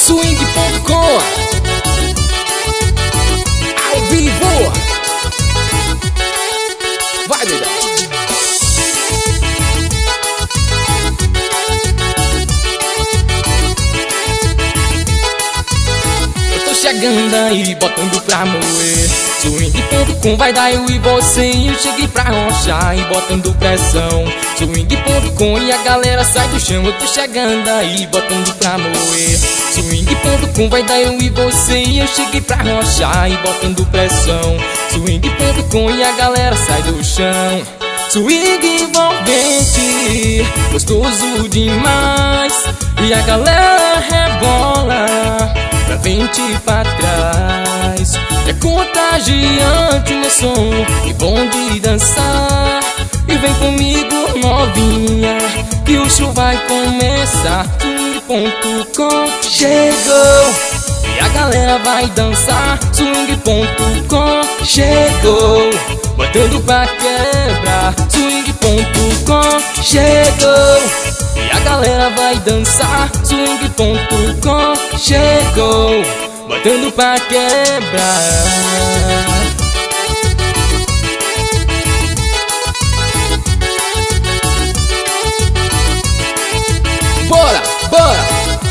Swing.com ao vivo. Vai, doidão. Eu tô chegando aí, botando pra moer. Swing.com vai dar eu e você. Eu cheguei pra rochar e botando pressão. Swing.com e a galera sai do chão. Eu tô chegando aí, botando pra moer. Swing.com vai dar eu e você. Eu cheguei pra rochar e botando pressão. Swing.com e a galera sai do chão. Swing envolvente, gostoso demais. E a galera rebola pra frente e pra trás. É contagiante o meu som e bom de dançar. E vem comigo novinha, que o show vai começar. Swing.com chegou e a galera vai dançar. Swing.com chegou, botando pra quebrar. Swing.com chegou e a galera vai dançar. Swing.com chegou, botando pra quebrar. Bora, bora!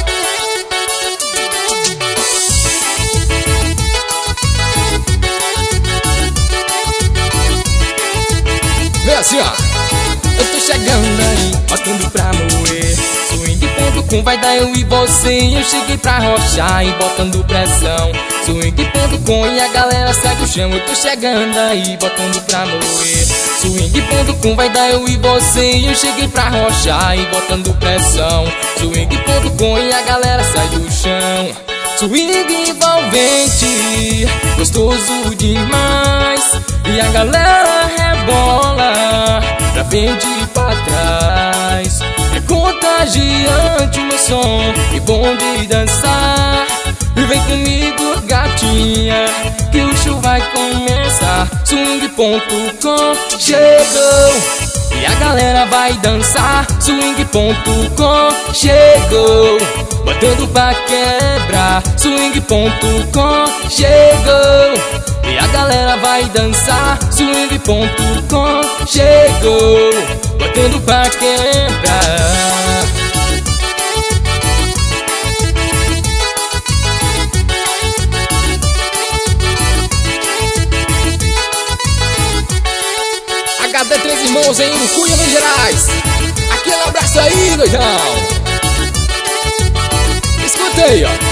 Vem assim, ó. Eu tô chegando aí, botando pra moer. Swing.com vai dar eu e você. Eu cheguei pra rochar e botando pressão. Swing.com e a galera sai do chão. Eu tô chegando aí, botando pra moer. Swing.com vai dar eu e você. Eu cheguei pra rochar e botando pressão. Swing.com e a galera sai do chão. Swing envolvente, gostoso demais. E a galera rebola pra frente e pra trás. É contagiante o meu som e bom de dançar. E vem comigo, gatinha, que o show vai começar. Swing.com chegou e a galera vai dançar. Swing.com chegou, botando pra quebrar. Swing.com chegou e a galera vai dançar. Swing.com chegou, botando pra quebrar. HD Três Irmãos em Urucuia, Minas Gerais. Aquele abraço aí, doidão. Escuta aí, ó.